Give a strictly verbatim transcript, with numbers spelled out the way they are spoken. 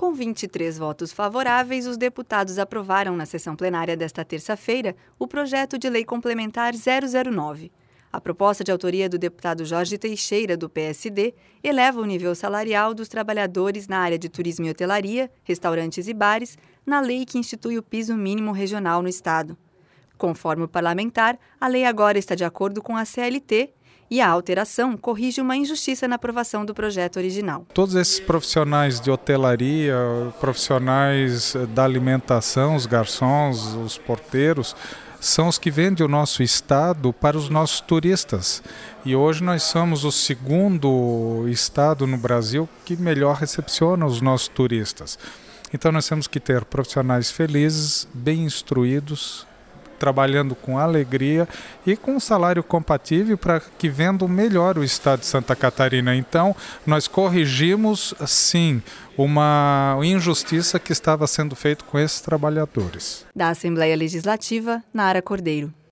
Com vinte e três votos favoráveis, os deputados aprovaram na sessão plenária desta terça-feira o projeto de lei complementar zero zero nove. A proposta de autoria do deputado Jorge Teixeira, do P S D, eleva o nível salarial dos trabalhadores na área de turismo e hotelaria, restaurantes e bares, na lei que institui o piso mínimo regional no Estado. Conforme o parlamentar, a lei agora está de acordo com a C L T e a alteração corrige uma injustiça na aprovação do projeto original. Todos esses profissionais de hotelaria, profissionais da alimentação, os garçons, os porteiros, são os que vendem o nosso estado para os nossos turistas. E hoje nós somos o segundo estado no Brasil que melhor recepciona os nossos turistas. Então nós temos que ter profissionais felizes, bem instruídos, trabalhando com alegria e com um salário compatível para que vendam melhor o estado de Santa Catarina. Então, nós corrigimos, sim, uma injustiça que estava sendo feita com esses trabalhadores. Da Assembleia Legislativa, Nara Cordeiro.